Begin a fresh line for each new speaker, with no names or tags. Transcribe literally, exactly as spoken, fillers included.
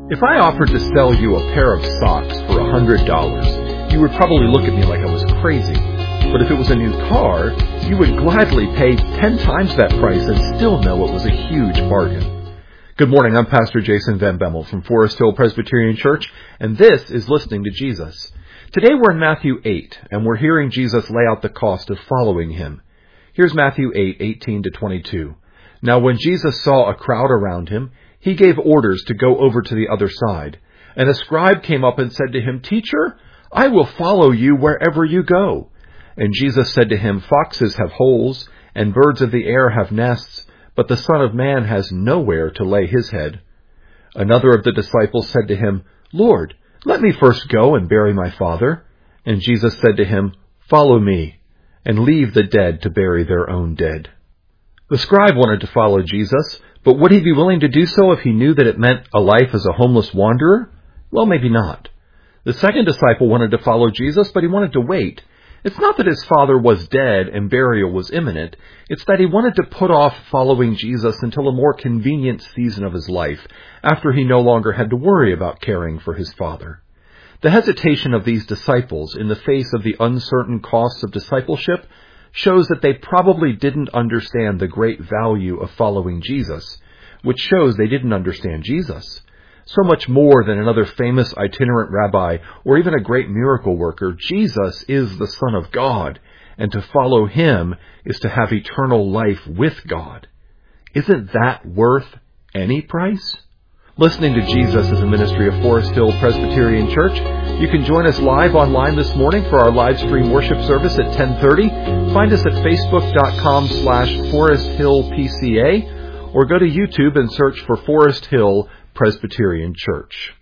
If I offered to sell you a pair of socks for one hundred dollars, you would probably look at me like I was crazy. But if it was a new car, you would gladly pay ten times that price and still know it was a huge bargain. Good morning, I'm Pastor Jason Van Bemmel from Forest Hill Presbyterian Church, and this is Listening to Jesus. Today we're in Matthew eight, and we're hearing Jesus lay out the cost of following him. Here's Matthew eight, eighteen to twenty-two. Now when Jesus saw a crowd around him, he gave orders to go over to the other side. And a scribe came up and said to him, "Teacher, I will follow you wherever you go." And Jesus said to him, "Foxes have holes, and birds of the air have nests, but the Son of Man has nowhere to lay his head." Another of the disciples said to him, "Lord, let me first go and bury my father." And Jesus said to him, "Follow me, and leave the dead to bury their own dead." The scribe wanted to follow Jesus, but would he be willing to do so if he knew that it meant a life as a homeless wanderer? Well, maybe not. The second disciple wanted to follow Jesus, but he wanted to wait. It's not that his father was dead and burial was imminent. It's that he wanted to put off following Jesus until a more convenient season of his life, after he no longer had to worry about caring for his father. The hesitation of these disciples in the face of the uncertain costs of discipleship shows that they probably didn't understand the great value of following Jesus, which shows they didn't understand Jesus. So much more than another famous itinerant rabbi or even a great miracle worker, Jesus is the Son of God, and to follow him is to have eternal life with God. Isn't that worth any price? Listening to Jesus is a ministry of Forest Hill Presbyterian Church. You can join us live online this morning for our live stream worship service at ten thirty. Find us at facebook.com slash Forest Hill PCA, or go to YouTube and search for Forest Hill Presbyterian Church.